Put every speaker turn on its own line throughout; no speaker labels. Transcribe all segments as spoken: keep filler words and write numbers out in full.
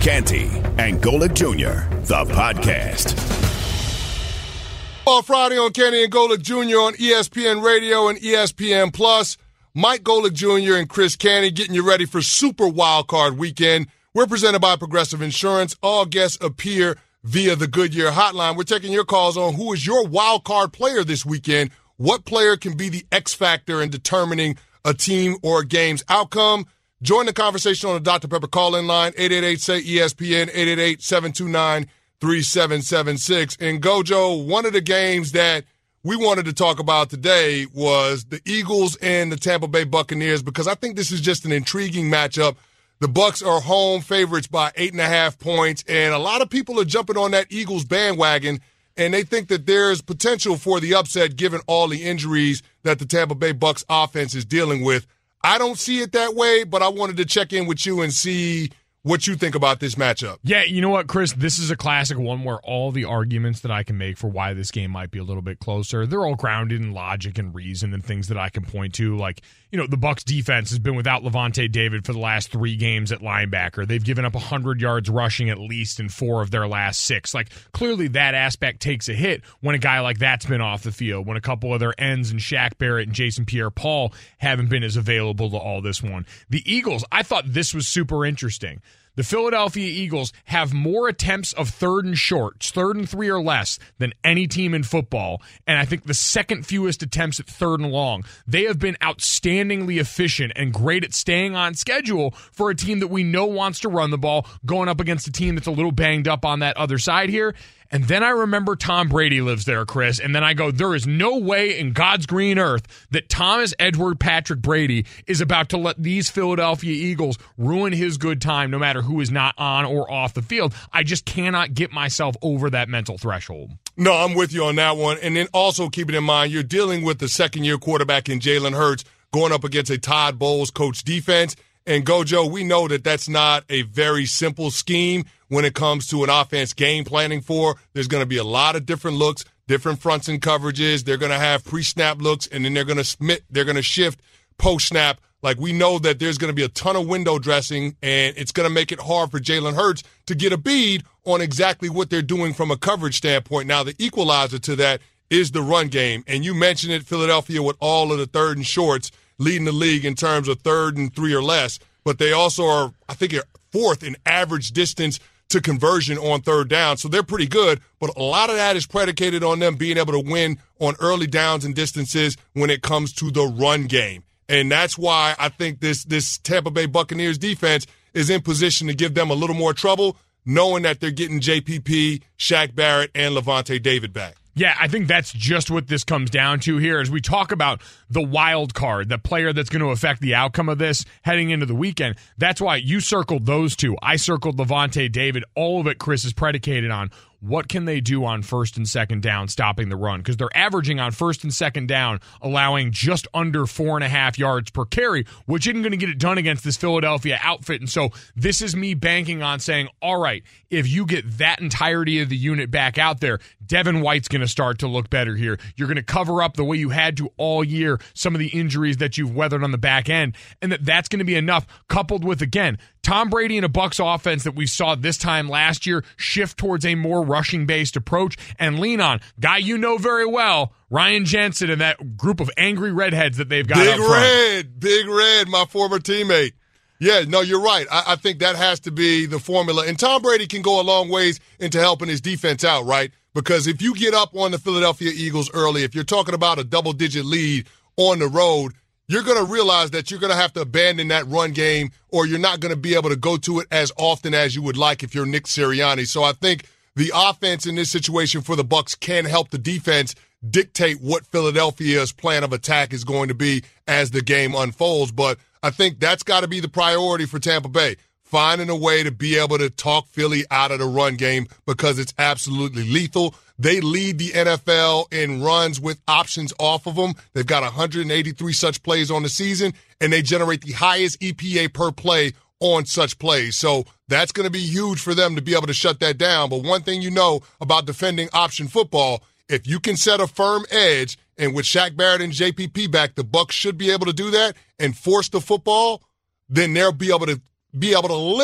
Canty and Golic Junior, the podcast.
On Friday on Canty and Golic Junior on E S P N Radio and E S P N Plus. Mike Golic Junior and Chris Canty getting you ready for Super Wildcard Weekend. We're presented by Progressive Insurance. All guests appear via the Goodyear Hotline. We're taking your calls on who is your wild card player this weekend. What player can be the X factor in determining a team or a game's outcome? Join the conversation on the Doctor Pepper call-in line, eight eight eight, S A Y, E S P N, eight eight eight, seven two nine, three seven seven six. And Gojo, one of the games that we wanted to talk about today was the Eagles and the Tampa Bay Buccaneers, because I think this is just an intriguing matchup. The Bucs are home favorites by eight and a half points, and a lot of people are jumping on that Eagles bandwagon, and they think that there's potential for the upset given all the injuries that the Tampa Bay Bucs offense is dealing with. I don't see it that way, but I wanted to check in with you and see what you think about this matchup.
Yeah, you know what, Chris? This is a classic one where all the arguments that I can make for why this game might be a little bit closer, they're all grounded in logic and reason and things that I can point to. Like, you know, the Bucs defense has been without Lavonte David for the last three games at linebacker. They've given up one hundred yards rushing at least in four of their last six. Like, clearly that aspect takes a hit when a guy like that's been off the field, when a couple of their ends and Shaq Barrett and Jason Pierre-Paul haven't been as available to all this one. The Eagles, I thought this was super interesting. The Philadelphia Eagles have more attempts of third and shorts, third and three or less, than any team in football, and I think the second fewest attempts at third and long. They have been outstandingly efficient and great at staying on schedule for a team that we know wants to run the ball, going up against a team that's a little banged up on that other side here. And then I remember Tom Brady lives there, Chris, and then I go, there is no way in God's green earth that Thomas Edward Patrick Brady is about to let these Philadelphia Eagles ruin his good time no matter who is not on or off the field. I just cannot get myself over that mental threshold.
No, I'm with you on that one. And then also keeping in mind, you're dealing with the second-year quarterback in Jalen Hurts going up against a Todd Bowles coach defense. And Gojo, we know that that's not a very simple scheme when it comes to an offense game planning for. There's going to be a lot of different looks, different fronts and coverages. They're going to have pre-snap looks, and then they're going to smith, they're going to shift post-snap. Like, we know that there's going to be a ton of window dressing, and it's going to make it hard for Jalen Hurts to get a bead on exactly what they're doing from a coverage standpoint. Now, the equalizer to that is the run game. And you mentioned it, Philadelphia, with all of the third and shorts, leading the league in terms of third and three or less. But they also are, I think, fourth in average distance to conversion on third down. So they're pretty good. But a lot of that is predicated on them being able to win on early downs and distances when it comes to the run game. And that's why I think this, this Tampa Bay Buccaneers defense is in position to give them a little more trouble, knowing that they're getting J P P, Shaq Barrett, and Lavonte David back.
Yeah, I think that's just what this comes down to here as we talk about the wild card, the player that's going to affect the outcome of this heading into the weekend. That's why you circled those two. I circled Lavonte David. All of it, Chris, is predicated on what can they do on first and second down stopping the run, because they're averaging on first and second down, allowing just under four and a half yards per carry, which isn't going to get it done against this Philadelphia outfit. And so this is me banking on saying, all right, if you get that entirety of the unit back out there, Devin White's going to start to look better here. You're going to cover up the way you had to all year some of the injuries that you've weathered on the back end, and that that's going to be enough, coupled with, again, Tom Brady and a Bucs offense that we saw this time last year shift towards a more rushing-based approach and lean on guy you know very well, Ryan Jensen, and that group of angry redheads that they've got
Big
up front.
Red, Big Red, my former teammate. Yeah, no, you're right. I, I think that has to be the formula. And Tom Brady can go a long ways into helping his defense out, right? Because if you get up on the Philadelphia Eagles early, if you're talking about a double-digit lead on the road, you're going to realize that you're going to have to abandon that run game, or you're not going to be able to go to it as often as you would like if you're Nick Sirianni. So I think the offense in this situation for the Bucs can help the defense dictate what Philadelphia's plan of attack is going to be as the game unfolds. But I think that's got to be the priority for Tampa Bay, finding a way to be able to talk Philly out of the run game, because it's absolutely lethal. They lead the N F L in runs with options off of them. They've got one hundred eighty-three such plays on the season, and they generate the highest E P A per play on such plays. So that's going to be huge for them to be able to shut that down. But one thing you know about defending option football, if you can set a firm edge, and with Shaq Barrett and J P P back, the Bucs should be able to do that and force the football, then they'll be able to be able to limit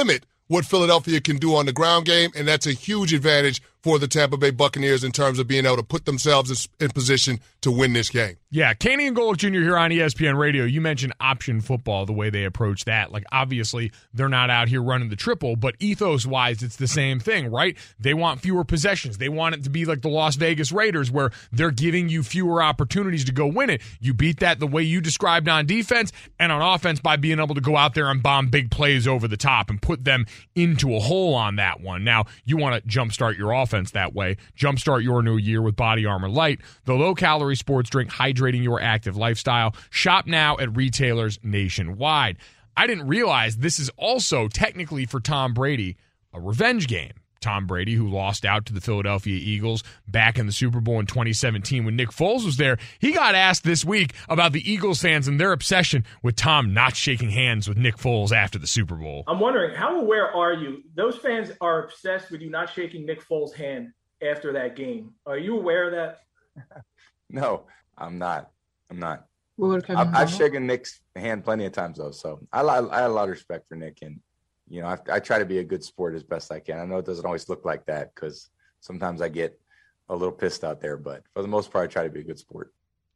what Philadelphia can do on the ground game, and that's a huge advantage for the Tampa Bay Buccaneers in terms of being able to put themselves in position to win this game.
Yeah, Canty and Golick Junior here on E S P N Radio. You mentioned option football, the way they approach that. Like, obviously, they're not out here running the triple, but ethos-wise, it's the same thing, right? They want fewer possessions. They want it to be like the Las Vegas Raiders, where they're giving you fewer opportunities to go win it. You beat that the way you described on defense, and on offense by being able to go out there and bomb big plays over the top and put them into a hole on that one. Now, you want to jumpstart your offense that way. Jumpstart your new year with Body Armor Light, the low-calorie sports drink hydrating your active lifestyle. Shop now at retailers nationwide. I didn't realize this is also technically for Tom Brady a revenge game. Tom Brady, who lost out to the Philadelphia Eagles back in the Super Bowl in twenty seventeen when Nick Foles was there, he got asked this week about the Eagles fans and their obsession with Tom not shaking hands with Nick Foles after the Super Bowl.
I'm wondering, how aware are you? Those fans are obsessed with you not shaking Nick Foles' hand after that game. Are you aware of that?
No, I'm not. I'm not. I've, I've shaken Nick's hand plenty of times, though, so I, I, I have a lot of respect for Nick, and you know, I, I try to be a good sport as best I can. I know it doesn't always look like that because sometimes I get a little pissed out there, but for the most part, I try to be a good sport.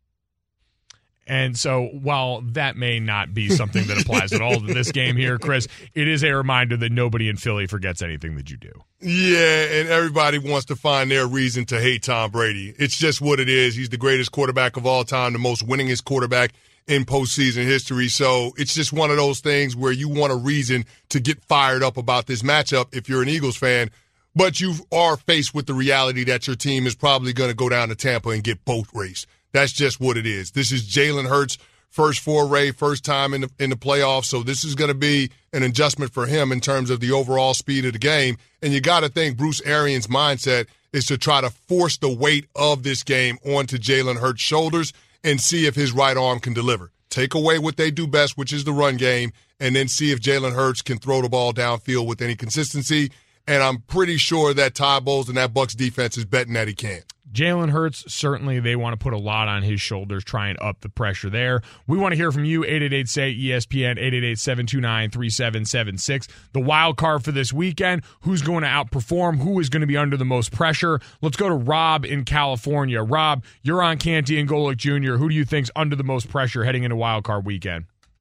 And so while that may not be something that applies at all to this game here, Chris, it is a reminder that nobody in Philly forgets anything that you do.
Yeah, and everybody wants to find their reason to hate Tom Brady. It's just what it is. He's the greatest quarterback of all time, the most winningest quarterback in postseason history. So it's just one of those things where you want a reason to get fired up about this matchup if you're an Eagles fan, but you are faced with the reality that your team is probably going to go down to Tampa and get boat raced. That's just what it is. This is Jalen Hurts' first foray, first time in the, in the playoffs, so this is going to be an adjustment for him in terms of the overall speed of the game. And you got to think Bruce Arians' mindset is to try to force the weight of this game onto Jalen Hurts' shoulders and see if his right arm can deliver. Take away what they do best, which is the run game, and then see if Jalen Hurts can throw the ball downfield with any consistency. And I'm pretty sure that Todd Bowles and that Bucs defense is betting that he can.
Jalen Hurts, certainly they want to put a lot on his shoulders, try and up the pressure there. We want to hear from you, eight eight eight, S A Y, E S P N, eight eight eight, seven two nine, three seven seven six. The wild card for this weekend, who's going to outperform, who is going to be under the most pressure. Let's go to Rob in California. Rob, you're on Canty and Golick Junior Who do you think's under the most pressure heading into wild card weekend?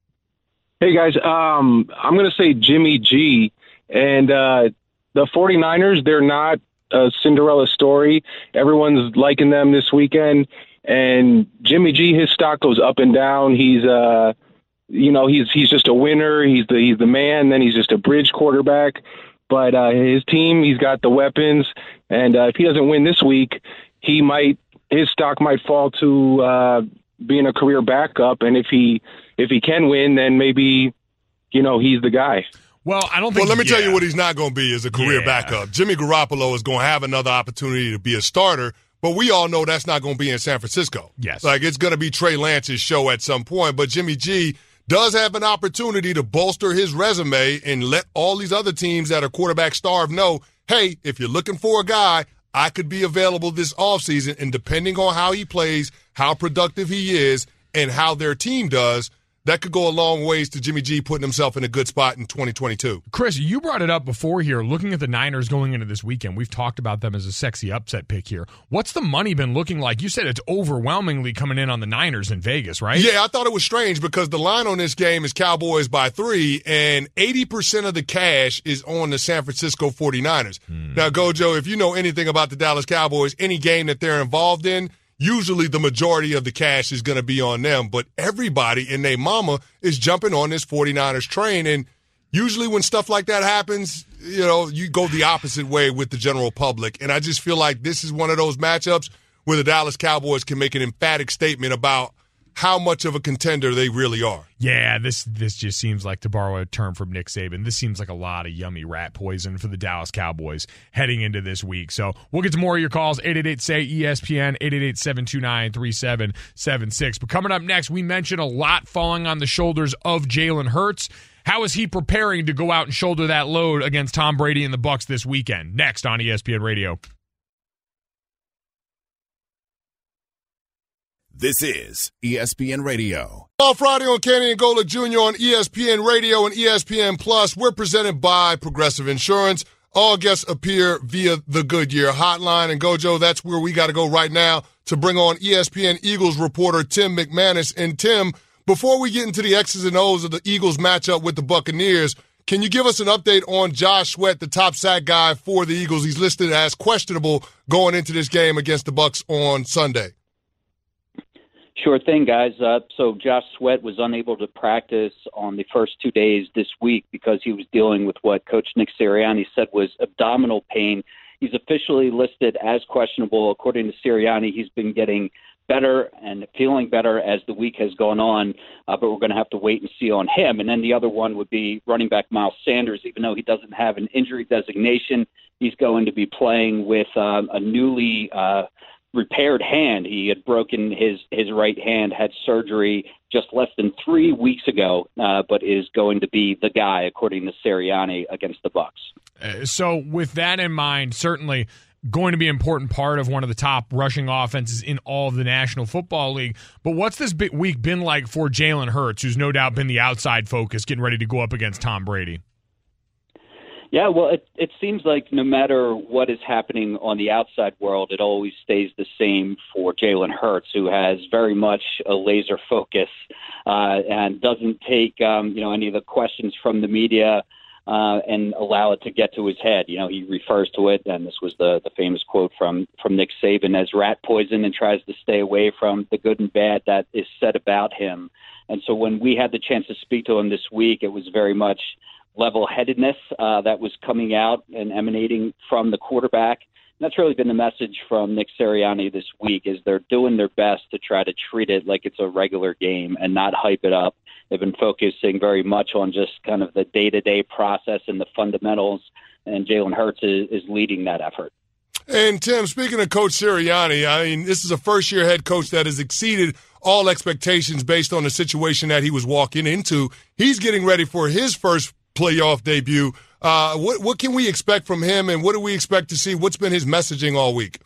Hey, guys, um, I'm going to say Jimmy G. And uh, the 49ers, they're not a Cinderella story. Everyone's liking them this weekend, and Jimmy G, his stock goes up and down. He's uh you know he's he's just a winner. He's the he's the man. Then he's just a bridge quarterback. But uh, his team, he's got the weapons, and uh, if he doesn't win this week, he might his stock might fall to uh, being a career backup. And if he if he can win, then maybe you know he's the guy.
Well, I don't think.
Well, let me
yeah.
tell you what he's not going to be as a career
yeah.
backup. Jimmy Garoppolo is going to have another opportunity to be a starter, but we all know that's not going to be in San Francisco.
Yes.
Like, it's going to be Trey Lance's show at some point, but Jimmy G does have an opportunity to bolster his resume and let all these other teams that are quarterback starved know, hey, if you're looking for a guy, I could be available this offseason, and depending on how he plays, how productive he is, and how their team does, that could go a long ways to Jimmy G putting himself in a good spot in twenty twenty-two.
Chris, you brought it up before here. Looking at the Niners going into this weekend, we've talked about them as a sexy upset pick here. What's the money been looking like? You said it's overwhelmingly coming in on the Niners in Vegas, right?
Yeah, I thought it was strange because the line on this game is Cowboys by three, and eighty percent of the cash is on the San Francisco 49ers. Hmm. Now, Gojo, if you know anything about the Dallas Cowboys, any game that they're involved in, usually the majority of the cash is going to be on them, but everybody and their mama is jumping on this 49ers train, and usually when stuff like that happens, you know, you go the opposite way with the general public, and I just feel like this is one of those matchups where the Dallas Cowboys can make an emphatic statement about how much of a contender they really are.
Yeah, this this just seems like, to borrow a term from Nick Saban, this seems like a lot of yummy rat poison for the Dallas Cowboys heading into this week. So we'll get to more of your calls, eight eight eight, S A Y, E S P N, eight eight eight, seven two nine, three seven seven six. But coming up next, we mentioned a lot falling on the shoulders of Jalen Hurts. How is he preparing to go out and shoulder that load against Tom Brady and the Bucs this weekend? Next on E S P N Radio.
This is E S P N Radio.
All Friday on Canty and Golic Junior on E S P N Radio and E S P N Plus. We're presented by Progressive Insurance. All guests appear via the Goodyear Hotline. And Gojo, that's where we got to go right now to bring on E S P N Eagles reporter Tim McManus. And Tim, before we get into the X's and O's of the Eagles matchup with the Buccaneers, can you give us an update on Josh Sweat, the top sack guy for the Eagles? He's listed as questionable going into this game against the Bucs on Sunday.
Sure thing, guys. Uh, so Josh Sweat was unable to practice on the first two days this week because he was dealing with what Coach Nick Sirianni said was abdominal pain. He's officially listed as questionable. According to Sirianni, he's been getting better and feeling better as the week has gone on, uh, but we're going to have to wait and see on him. And then the other one would be running back Miles Sanders. Even though he doesn't have an injury designation, he's going to be playing with um, a newly uh, repaired hand. He had broken his, his right hand, had surgery just less than three weeks ago, uh, but is going to be the guy, according to Sirianni, against the Bucs.
Uh, so with that in mind, certainly going to be an important part of one of the top rushing offenses in all of the National Football League. But what's this big week been like for Jalen Hurts, who's no doubt been the outside focus, getting ready to go up against Tom Brady?
Yeah, well, it, it seems like no matter what is happening on the outside world, it always stays the same for Jalen Hurts, who has very much a laser focus uh, and doesn't take um, you know any of the questions from the media uh, and allow it to get to his head. You know, he refers to it, and this was the, the famous quote from, from Nick Saban, as rat poison, and tries to stay away from the good and bad that is said about him. And so when we had the chance to speak to him this week, it was very much level-headedness uh, that was coming out and emanating from the quarterback. And that's really been the message from Nick Sirianni this week, is they're doing their best to try to treat it like it's a regular game and not hype it up. They've been focusing very much on just kind of the day-to-day process and the fundamentals, and Jalen Hurts is, is leading that effort.
And, Tim, speaking of Coach Sirianni, I mean, this is a first-year head coach that has exceeded all expectations based on the situation that he was walking into. He's getting ready for his first playoff debut. Uh, what what can we expect from him, and what do we expect to see? What's been his messaging all week?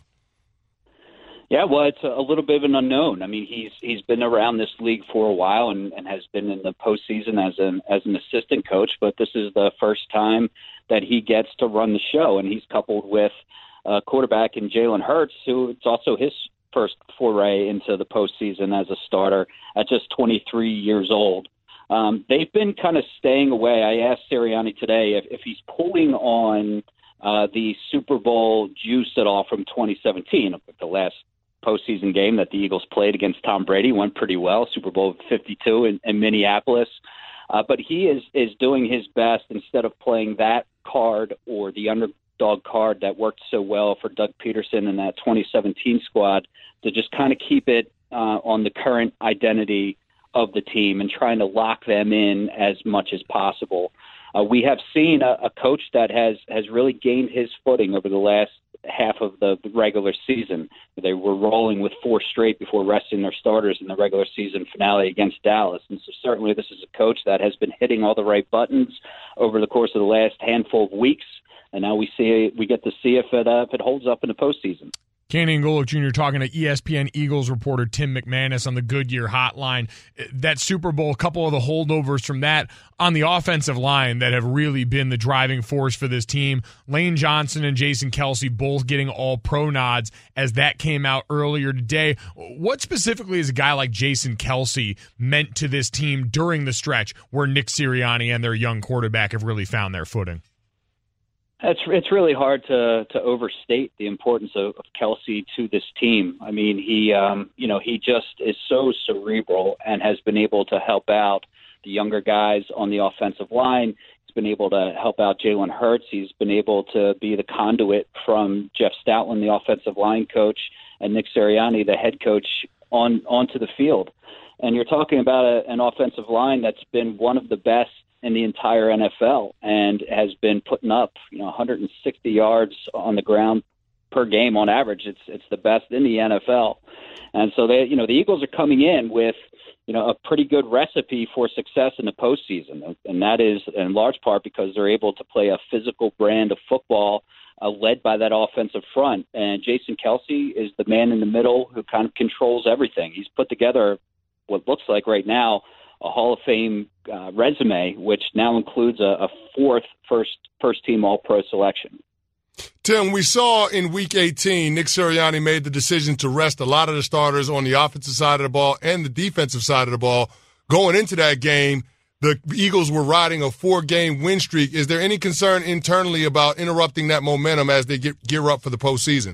Yeah, well, it's a little bit of an unknown. I mean, he's he's been around this league for a while and, and has been in the postseason as an as an assistant coach, but this is the first time that he gets to run the show, and he's coupled with a quarterback in Jalen Hurts, who it's also his first foray into the postseason as a starter at just twenty-three years old. Um, they've been kind of staying away. I asked Sirianni today if, if he's pulling on uh, the Super Bowl juice at all from twenty seventeen. The last postseason game that the Eagles played against Tom Brady went pretty well, Super Bowl fifty-two in, in Minneapolis. Uh, but he is, is doing his best, instead of playing that card or the underdog card that worked so well for Doug Peterson and that twenty seventeen squad, to just kind of keep it uh, on the current identity of the team and trying to lock them in as much as possible. Uh, we have seen a, a coach that has, has really gained his footing over the last half of the regular season. They were rolling with four straight before resting their starters in the regular season finale against Dallas. And so certainly this is a coach that has been hitting all the right buttons over the course of the last handful of weeks. And now we see we get to see if it, uh, if it holds up in the postseason.
Canty and Golic Junior talking to E S P N Eagles reporter Tim McManus on the Goodyear Hotline. That Super Bowl, a couple of the holdovers from that on the offensive line that have really been the driving force for this team. Lane Johnson and Jason Kelce both getting all-pro nods as that came out earlier today. What specifically is a guy like Jason Kelce meant to this team during the stretch where Nick Sirianni and their young quarterback have really found their footing?
It's it's really hard to to overstate the importance of, of Kelce to this team. I mean, he um, you know he just is so cerebral and has been able to help out the younger guys on the offensive line. He's been able to help out Jalen Hurts. He's been able to be the conduit from Jeff Stoutland, the offensive line coach, and Nick Sirianni, the head coach, on onto the field. And you're talking about a, an offensive line that's been one of the best in the entire N F L and has been putting up, you know, one hundred sixty yards on the ground per game on average. It's it's the best in the N F L. And so they, you know, the Eagles are coming in with, you know, a pretty good recipe for success in the postseason. And that is in large part because they're able to play a physical brand of football uh, led by that offensive front. And Jason Kelce is the man in the middle who kind of controls everything. He's put together what looks like right now a Hall of Fame uh, resume, which now includes a, a fourth first first team All-Pro selection.
Tim, we saw in Week eighteen, Nick Sirianni made the decision to rest a lot of the starters on the offensive side of the ball and the defensive side of the ball. Going into that game, the Eagles were riding a four-game win streak. Is there any concern internally about interrupting that momentum as they get gear up for the postseason?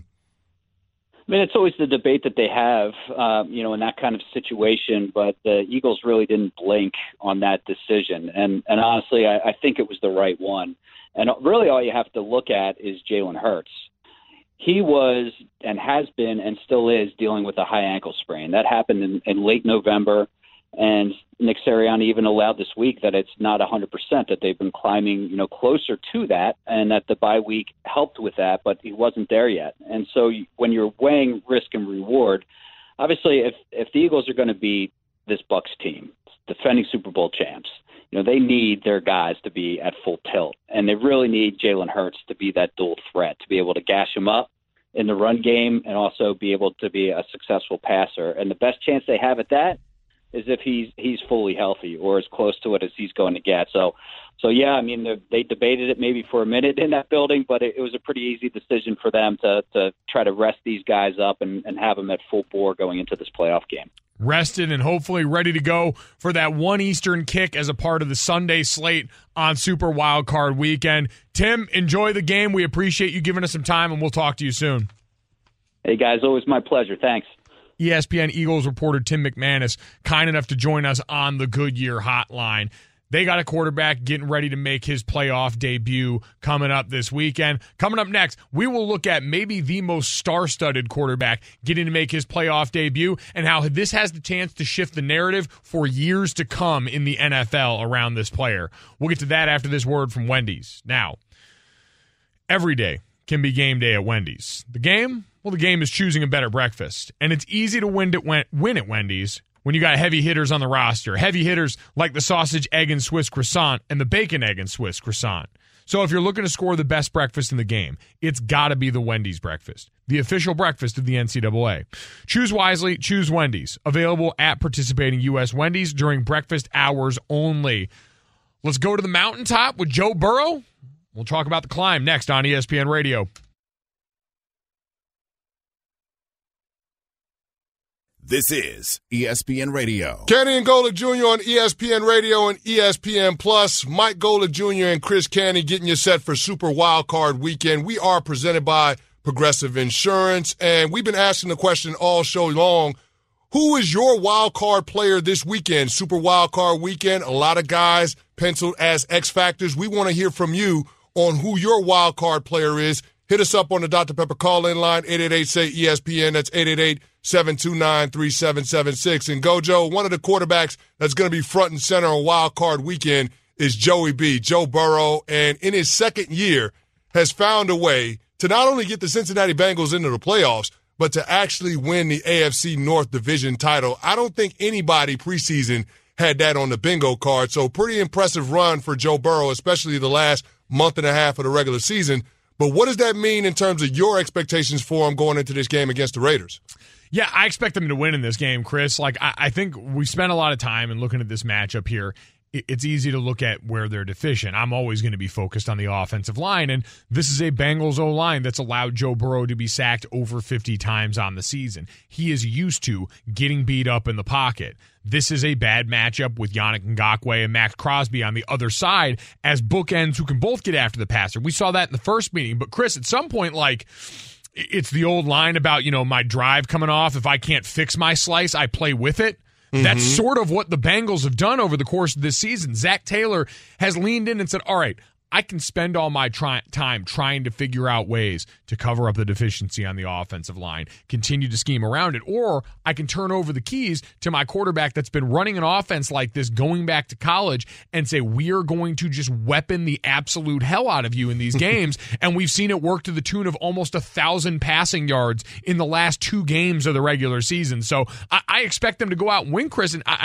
I mean, it's always the debate that they have, uh, you know, in that kind of situation. But the Eagles really didn't blink on that decision. And, and honestly, I, I think it was the right one. And really all you have to look at is Jalen Hurts. He was and has been and still is dealing with a high ankle sprain. That happened in, in late November. And Nick Sirianni even allowed this week that it's not one hundred percent, that they've been climbing, you know, closer to that, and that the bye week helped with that, but he wasn't there yet. And so when you're weighing risk and reward, obviously if, if the Eagles are going to beat this Bucs team, defending Super Bowl champs, you know, they need their guys to be at full tilt, and they really need Jalen Hurts to be that dual threat, to be able to gash him up in the run game and also be able to be a successful passer. And the best chance they have at that is if he's he's fully healthy or as close to it as he's going to get. So, so yeah, I mean, they debated it maybe for a minute in that building, but it, it was a pretty easy decision for them to to try to rest these guys up and, and have them at full bore going into this playoff game.
Rested and hopefully ready to go for that one Eastern kick as a part of the Sunday slate on Super Wildcard Weekend. Tim, enjoy the game. We appreciate you giving us some time, and we'll talk to you soon.
Hey, guys, always my pleasure. Thanks.
E S P N Eagles reporter Tim McManus, kind enough to join us on the Goodyear Hotline. They got a quarterback getting ready to make his playoff debut coming up this weekend. Coming up next, we will look at maybe the most star-studded quarterback getting to make his playoff debut and how this has the chance to shift the narrative for years to come in the N F L around this player. We'll get to that after this word from Wendy's. Now, every day can be game day at Wendy's. The game? Well, the game is choosing a better breakfast. And it's easy to win at, win at Wendy's when you got heavy hitters on the roster. Heavy hitters like the sausage, egg, and Swiss croissant and the bacon, egg, and Swiss croissant. So if you're looking to score the best breakfast in the game, it's got to be the Wendy's breakfast, the official breakfast of the N C double A. Choose wisely, choose Wendy's. Available at participating U S Wendy's during breakfast hours only. Let's go to the mountaintop with Joe Burrow. We'll talk about the climb next on E S P N Radio.
This is E S P N Radio.
Kenny and Golick Junior on E S P N Radio and E S P N Plus. Mike Golick Junior and Chris Canty getting you set for Super Wildcard Weekend. We are presented by Progressive Insurance, and we've been asking the question all show long, who is your wild card player this weekend? Super Wildcard Weekend, a lot of guys penciled as X Factors. We want to hear from you on who your wild card player is. Hit us up on the Doctor Pepper call-in line, eight eight eight, say E S P N. That's eight eight eight, seven two nine, three seven seven six. And Gojo, one of the quarterbacks that's going to be front and center on Wild Card Weekend is Joey B, Joe Burrow. And in his second year, has found a way to not only get the Cincinnati Bengals into the playoffs, but to actually win the A F C North Division title. I don't think anybody preseason had that on the bingo card. So pretty impressive run for Joe Burrow, especially the last month and a half of the regular season. But what does that mean in terms of your expectations for him going into this game against the Raiders?
Yeah, I expect them to win in this game, Chris. Like, I, I think we spent a lot of time in looking at this matchup here. It's easy to look at where they're deficient. I'm always going to be focused on the offensive line, and this is a Bengals O-line that's allowed Joe Burrow to be sacked over fifty times on the season. He is used to getting beat up in the pocket. This is a bad matchup with Yannick Ngakoue and Max Crosby on the other side as bookends who can both get after the passer. We saw that in the first meeting, but Chris, at some point, like, it's the old line about, you know, my drive coming off. If I can't fix my slice, I play with it. Mm-hmm. That's sort of what the Bengals have done over the course of this season. Zach Taylor has leaned in and said, all right, I can spend all my try- time trying to figure out ways to cover up the deficiency on the offensive line, continue to scheme around it, or I can turn over the keys to my quarterback that's been running an offense like this going back to college and say, we are going to just weapon the absolute hell out of you in these games. And we've seen it work to the tune of almost a thousand passing yards in the last two games of the regular season. So I, I expect them to go out and win, Chris. And I, I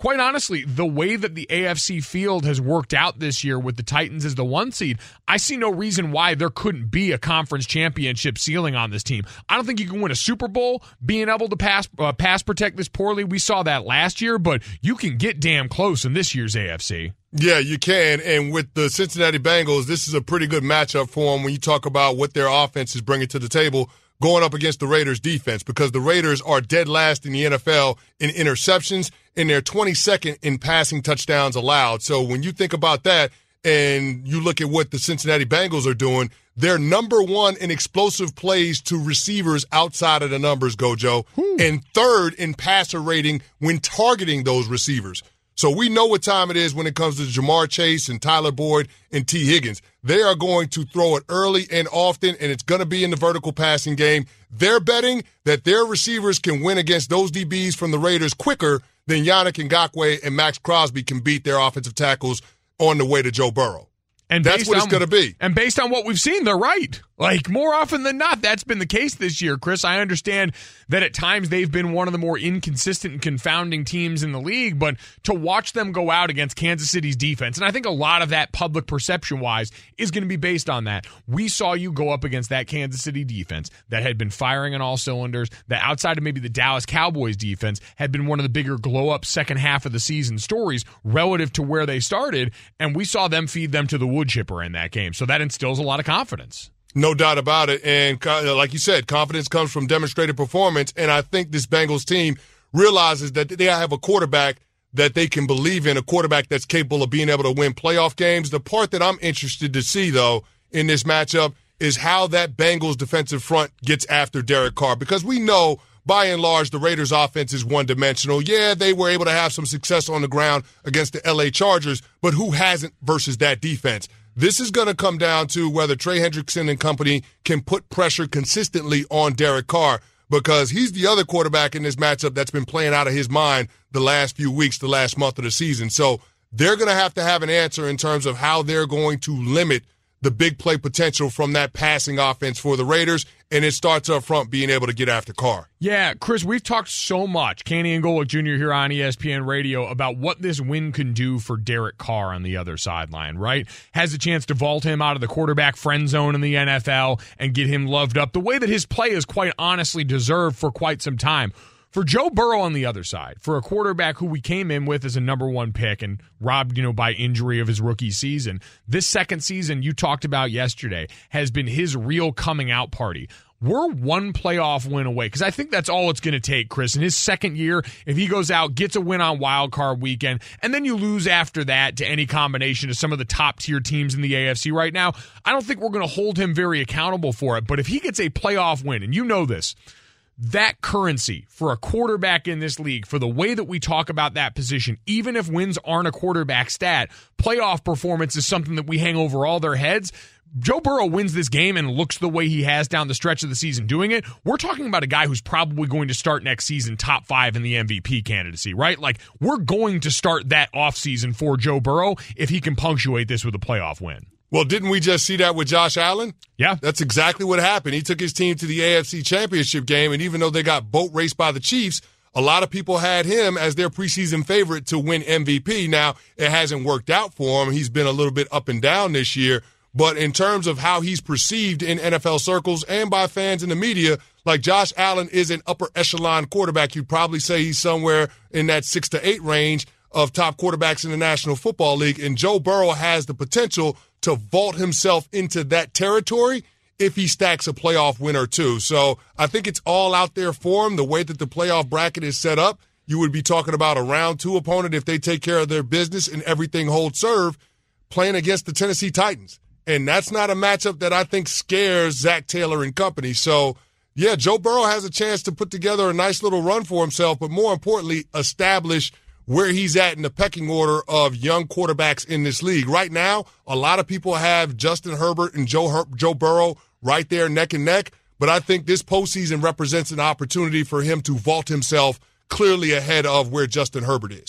quite honestly, the way that the A F C field has worked out this year with the Titans as the one seed, I see no reason why there couldn't be a conference championship ceiling on this team. I don't think you can win a Super Bowl being able to pass uh, pass protect this poorly. We saw that last year, but you can get damn close in this year's A F C.
Yeah, you can. And with the Cincinnati Bengals, this is a pretty good matchup for them when you talk about what their offense is bringing to the table going up against the Raiders defense, because the Raiders are dead last in the N F L in interceptions and they're twenty-second in passing touchdowns allowed. So when you think about that and you look at what the Cincinnati Bengals are doing, they're number one in explosive plays to receivers outside of the numbers, Gojo, hmm. and third in passer rating when targeting those receivers. So we know what time it is when it comes to Jamar Chase and Tyler Boyd and T. Higgins. They are going to throw it early and often, and it's going to be in the vertical passing game. They're betting that their receivers can win against those D Bs from the Raiders quicker than Yannick Ngakoue and Max Crosby can beat their offensive tackles on the way to Joe Burrow.
And
that's what on, it's going to be.
And based on what we've seen, they're right. Like, more often than not, that's been the case this year, Chris. I understand that at times they've been one of the more inconsistent and confounding teams in the league, but to watch them go out against Kansas City's defense, and I think a lot of that public perception-wise is going to be based on that. We saw you go up against that Kansas City defense that had been firing on all cylinders, that outside of maybe the Dallas Cowboys defense had been one of the bigger glow-up second half of the season stories relative to where they started, and we saw them feed them to the wood chipper in that game. So that instills a lot of confidence.
No doubt about it. And like you said, confidence comes from demonstrated performance. And I think this Bengals team realizes that they have a quarterback that they can believe in, a quarterback that's capable of being able to win playoff games. The part that I'm interested to see, though, in this matchup is how that Bengals defensive front gets after Derek Carr, because we know by and large the Raiders offense is one-dimensional. Yeah, they were able to have some success on the ground against the L A Chargers, but who hasn't versus that defense? This is going to come down to whether Trey Hendrickson and company can put pressure consistently on Derek Carr, because he's the other quarterback in this matchup that's been playing out of his mind the last few weeks, the last month of the season. So they're going to have to have an answer in terms of how they're going to limit the big play potential from that passing offense for the Raiders, and it starts up front being able to get after Carr.
Yeah, Chris, we've talked so much, Canty and Golick Junior here on E S P N Radio, about what this win can do for Derek Carr on the other sideline, right? Has a chance to vault him out of the quarterback friend zone in the N F L and get him loved up the way that his play is quite honestly deserved for quite some time. For Joe Burrow on the other side, for a quarterback who we came in with as a number one pick and robbed, you know, by injury of his rookie season, this second season you talked about yesterday has been his real coming out party. We're one playoff win away, because I think that's all it's going to take, Chris. In his second year, if he goes out, gets a win on Wild Card Weekend, and then you lose after that to any combination of some of the top-tier teams in the A F C right now, I don't think we're going to hold him very accountable for it. But if he gets a playoff win, and you know this, that currency for a quarterback in this league, for the way that we talk about that position, even if wins aren't a quarterback stat, playoff performance is something that we hang over all their heads. Joe Burrow wins this game and looks the way he has down the stretch of the season doing it. We're talking about a guy who's probably going to start next season top five in the M V P candidacy, right? Like, we're going to start that offseason for Joe Burrow if he can punctuate this with a playoff win.
Well, didn't we just see that with Josh Allen?
Yeah.
That's exactly what happened. He took his team to the A F C Championship game, and even though they got boat raced by the Chiefs, a lot of people had him as their preseason favorite to win M V P. Now, it hasn't worked out for him. He's been a little bit up and down this year. But in terms of how he's perceived in N F L circles and by fans in the media, like, Josh Allen is an upper echelon quarterback. You'd probably say he's somewhere in that six to eight range of top quarterbacks in the National Football League. And Joe Burrow has the potential to vault himself into that territory if he stacks a playoff win or two. So I think it's all out there for him. The way that the playoff bracket is set up, you would be talking about a round two opponent if they take care of their business and everything holds serve, playing against the Tennessee Titans. And that's not a matchup that I think scares Zach Taylor and company. So, yeah, Joe Burrow has a chance to put together a nice little run for himself, but more importantly, establish where he's at in the pecking order of young quarterbacks in this league. Right now, a lot of people have Justin Herbert and Joe Her- Joe Burrow right there neck and neck, but I think this postseason represents an opportunity for him to vault himself clearly ahead of where Justin Herbert is.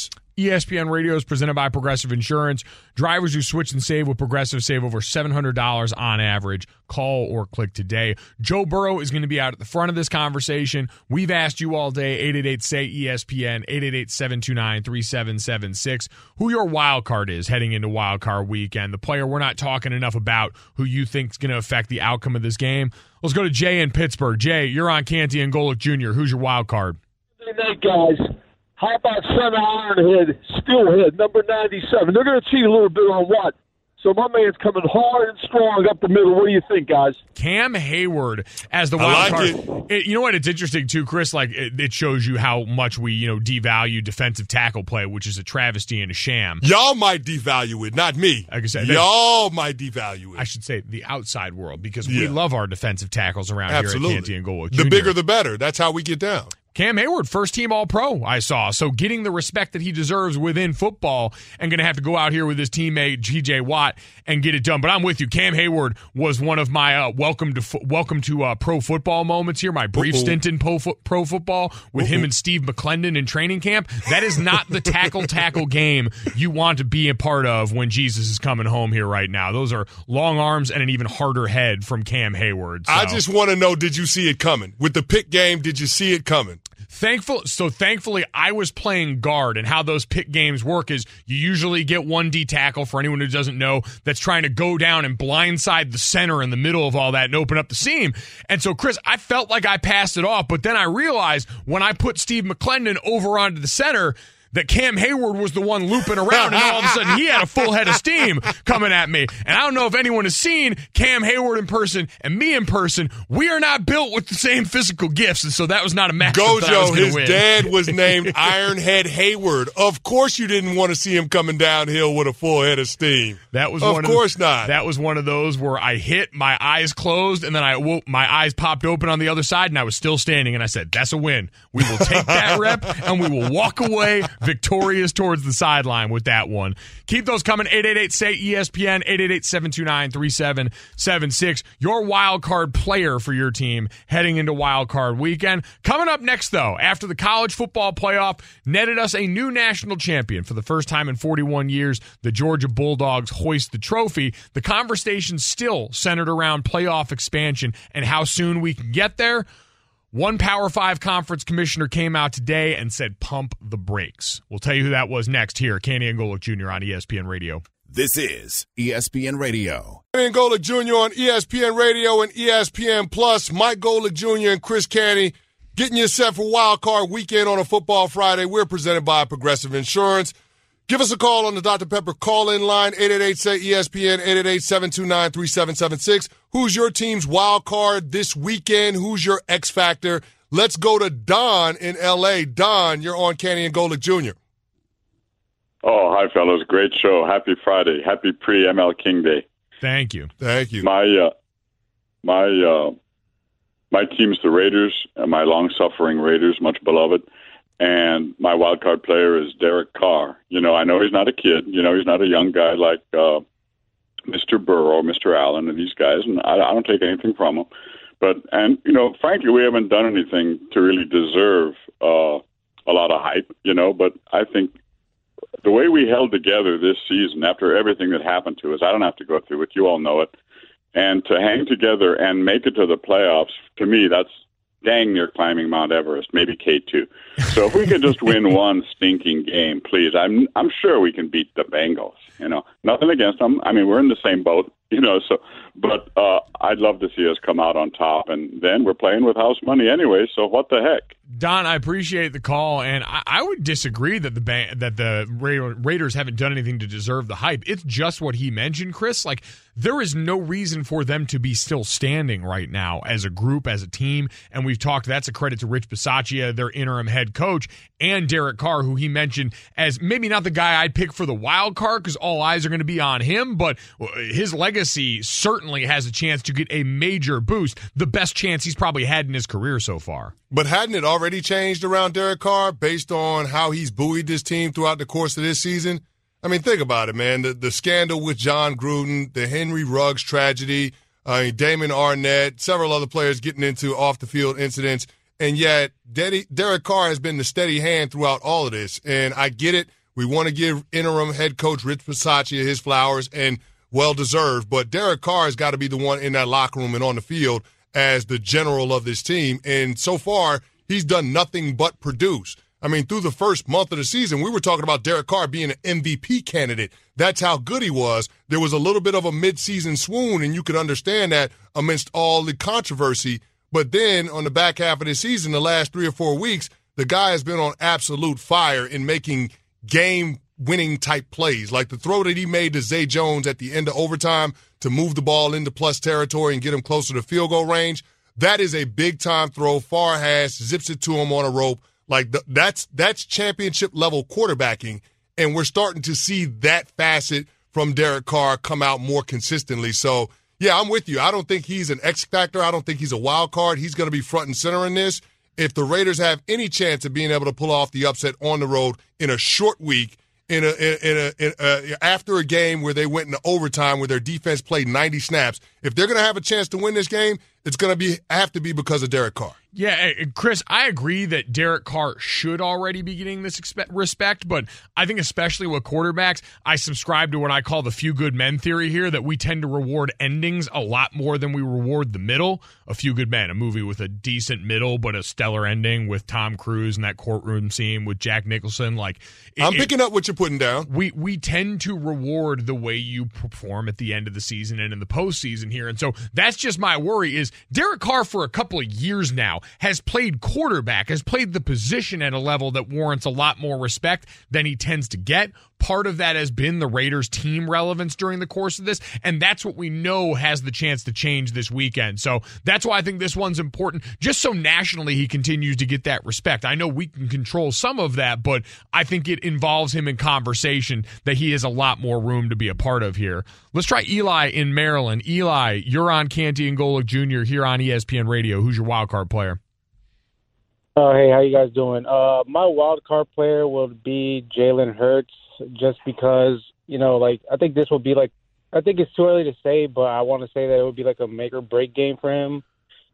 E S P N Radio is presented by Progressive Insurance. Drivers who switch and save with Progressive save over seven hundred dollars on average. Call or click today. Joe Burrow is going to be out at the front of this conversation. We've asked you all day, eight eight eight, S A Y, E S P N, eight eight eight, seven two nine, three seven seven six, who your wild card is heading into wild card weekend. The player we're not talking enough about who you think is going to affect the outcome of this game. Let's go to Jay in Pittsburgh. Jay, you're on Canty and Golick Junior Who's your wild card?
Good night, guys. How about center Ironhead, Steelhead, number ninety-seven? They're going to cheat a little bit on what? So my man's coming hard and strong up the middle. What do you think, guys?
Cam Hayward as the wild
I like
card.
It.
It, you know what? It's interesting too, Chris. Like it, it shows you how much we, you know, devalue defensive tackle play, which is a travesty and a sham.
Y'all might devalue it, not me.
Like I said,
y'all might devalue it.
I should say the outside world because
yeah.
we love our defensive tackles around
Absolutely.
here at Canty and Golick
The
Junior
bigger, the better. That's how we get down.
Cam Hayward, first team All-Pro, I saw. So getting the respect that he deserves within football and going to have to go out here with his teammate T J Watt and get it done. But I'm with you. Cam Hayward was one of my uh, welcome to fo- welcome to uh, pro football moments here, my brief Uh-oh. stint in pro, fo- pro football with Uh-oh. him and Steve McClendon in training camp. That is not the tackle-tackle game you want to be a part of when Jesus is coming home here right now. Those are long arms and an even harder head from Cam Hayward. So.
I just want to know, did you see it coming? With the pick game, did you see it coming?
Thankful, so thankfully, I was playing guard, and how those pick games work is you usually get one D tackle, for anyone who doesn't know, that's trying to go down and blindside the center in the middle of all that and open up the seam. And so, Chris, I felt like I passed it off, but then I realized when I put Steve McClendon over onto the center that Cam Hayward was the one looping around, and all of a sudden he had a full head of steam coming at me. And I don't know if anyone has seen Cam Hayward in person and me in person. We are not built with the same physical gifts, and so that was not a match
Gojo,
that I was going to
his
win.
dad was named Ironhead Hayward. Of course you didn't want to see him coming downhill with a full head of steam.
That was
of
one
course
of,
not.
That was one of those where I hit, my eyes closed, and then I woke, my eyes popped open on the other side, and I was still standing, and I said, that's a win. We will take that rep, and we will walk away victorious towards the sideline with that one. Keep those coming. eight eight eight, S A Y, E S P N, eight eight eight, seven two nine, three seven seven six. Your wild card player for your team heading into wild card weekend. Coming up next, though, after the college football playoff netted us a new national champion for the first time in forty-one years, the Georgia Bulldogs hoist the trophy. The conversation still centered around playoff expansion and how soon we can get there. One Power Five conference commissioner came out today and said, pump the brakes. We'll tell you who that was next here. Canty and Golick Junior on E S P N Radio.
This is E S P N Radio.
Canty and Golick Junior on E S P N Radio and E S P N Plus. Mike Golick Junior and Chris Canty getting you set for Wild Card Weekend on a Football Friday. We're presented by Progressive Insurance. Give us a call on the Doctor Pepper call-in line, eight eight eight, S A Y, E S P N, eight eight eight, seven two nine, three seven seven six. Who's your team's wild card this weekend? Who's your X Factor? Let's go to Don in L A. Don, you're on Canty and Golick Junior
Oh, hi, fellas. Great show. Happy Friday. Happy pre-M L King Day.
Thank you.
Thank you.
My uh, my uh, my team's the Raiders, and my long-suffering Raiders, much beloved. And my wild card player is Derek Carr. You know, I know he's not a kid. You know, he's not a young guy like uh, Mister Burrow, Mister Allen, and these guys. And I, I don't take anything from him. But, and, you know, frankly, we haven't done anything to really deserve uh, a lot of hype, you know. But I think the way we held together this season after everything that happened to us, I don't have to go through it. You all know it. And to hang together and make it to the playoffs, to me, that's dang near climbing Mount Everest, maybe K two. So if we could just win one stinking game, please, I'm I'm sure we can beat the Bengals. You know, nothing against them. I mean, we're in the same boat, you know, so, but uh, I'd love to see us come out on top, and then we're playing with house money anyway, so what the heck?
Don, I appreciate the call, and I, I would disagree that the ban- that the Ra- Raiders haven't done anything to deserve the hype. It's just what he mentioned, Chris. Like, there is no reason for them to be still standing right now as a group, as a team, and we've talked, that's a credit to Rich Bisaccia, their interim head coach, and Derek Carr, who he mentioned as maybe not the guy I'd pick for the wild card because all eyes are going to be on him, but his legacy certainly has a chance to get a major boost, the best chance he's probably had in his career so far.
But hadn't it already changed around Derek Carr based on how he's buoyed this team throughout the course of this season? I mean, think about it, man. The the scandal with John Gruden, the Henry Ruggs tragedy, uh, Damon Arnett, several other players getting into off-the-field incidents, and yet Derek Carr has been the steady hand throughout all of this. And I get it. We want to give interim head coach Rich Bisaccia his flowers, and well-deserved. But Derek Carr has got to be the one in that locker room and on the field as the general of this team. And so far, he's done nothing but produce. I mean, through the first month of the season, we were talking about Derek Carr being an M V P candidate. That's how good he was. There was a little bit of a midseason swoon, and you could understand that amidst all the controversy. But then on the back half of the season, the last three or four weeks, the guy has been on absolute fire in making game-winning type plays. Like the throw that he made to Zay Jones at the end of overtime to move the ball into plus territory and get him closer to field goal range. That is a big-time throw. Far hash, zips it to him on a rope. Like the, that's that's championship level quarterbacking, and we're starting to see that facet from Derek Carr come out more consistently. So yeah, I'm with you. I don't think he's an X factor. I don't think he's a wild card. He's going to be front and center in this. If the Raiders have any chance of being able to pull off the upset on the road in a short week, in a in a, in a after a game where they went into overtime where their defense played ninety snaps, if they're going to have a chance to win this game, it's going to be have to be because of Derek Carr.
Yeah, Chris, I agree that Derek Carr should already be getting this respect, but I think especially with quarterbacks, I subscribe to what I call the few good men theory here, that we tend to reward endings a lot more than we reward the middle. A Few Good Men, a movie with a decent middle but a stellar ending with Tom Cruise and that courtroom scene with Jack Nicholson. Like, it,
I'm picking up what you're putting down.
We we tend to reward the way you perform at the end of the season and in the postseason here, and so that's just my worry. Is Derek Carr for a couple of years now has played quarterback, has played the position at a level that warrants a lot more respect than he tends to get. Part of that has been the Raiders' team relevance during the course of this, and that's what we know has the chance to change this weekend. So that's why I think this one's important, just so nationally he continues to get that respect. I know we can control some of that, but I think it involves him in conversation that he has a lot more room to be a part of here. Let's try Eli in Maryland. Eli, you're on Canty and Golick Junior here on E S P N Radio. Who's your wild card player?
Uh, hey, how you guys doing? Uh, my wild card player will be Jalen Hurts, just because, you know, like, I think this will be like, I think it's too early to say, but I want to say that it would be like a make or break game for him,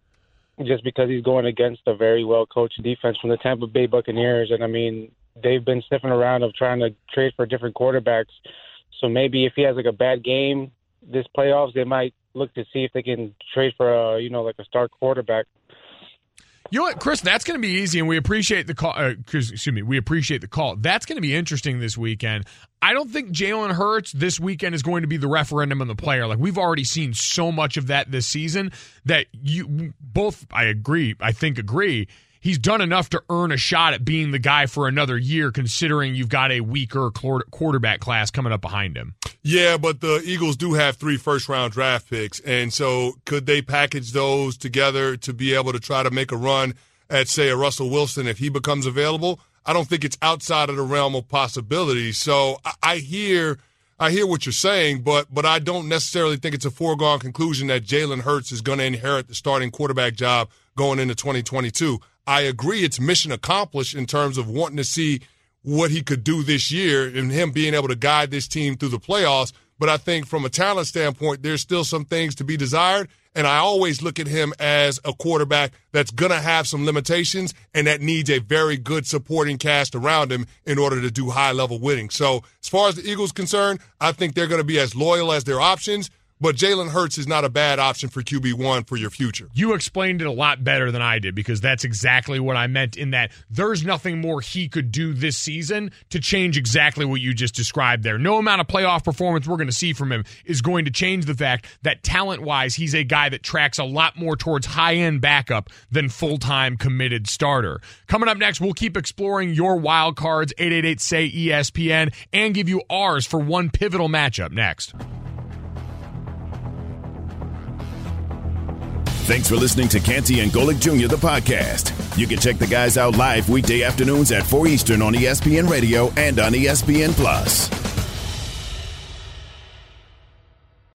just because he's going against a very well coached defense from the Tampa Bay Buccaneers. And I mean, they've been sniffing around of trying to trade for different quarterbacks. So maybe if he has like a bad game this playoffs, they might look to see if they can trade for a, you know, like a star quarterback.
You know what, Chris? That's going to be easy, and we appreciate the call. Uh, excuse me, we appreciate the call. That's going to be interesting this weekend. I don't think Jalen Hurts this weekend is going to be the referendum on the player. Like, we've already seen so much of that this season that you both, I agree, I think agree, he's done enough to earn a shot at being the guy for another year, considering you've got a weaker quarterback class coming up behind him.
Yeah, but the Eagles do have three first-round draft picks, and so could they package those together to be able to try to make a run at, say, a Russell Wilson if he becomes available? I don't think it's outside of the realm of possibility. So I, I hear I hear what you're saying, but but I don't necessarily think it's a foregone conclusion that Jalen Hurts is going to inherit the starting quarterback job going into twenty twenty-two. I agree it's mission accomplished in terms of wanting to see what he could do this year and him being able to guide this team through the playoffs. But I think from a talent standpoint, there's still some things to be desired. And I always look at him as a quarterback that's going to have some limitations and that needs a very good supporting cast around him in order to do high-level winning. So as far as the Eagles concerned, I think they're going to be as loyal as their options. But Jalen Hurts is not a bad option for Q B one for your future.
You explained it a lot better than I did, because that's exactly what I meant, in that there's nothing more he could do this season to change exactly what you just described there. No amount of playoff performance we're going to see from him is going to change the fact that talent-wise, he's a guy that tracks a lot more towards high-end backup than full-time committed starter. Coming up next, we'll keep exploring your wild cards, eight eight eight, S A Y, E S P N, and give you ours for one pivotal matchup next.
Thanks for listening to Canty and Golick Junior, the podcast. You can check the guys out live weekday afternoons at four Eastern on E S P N Radio and on E S P N Plus.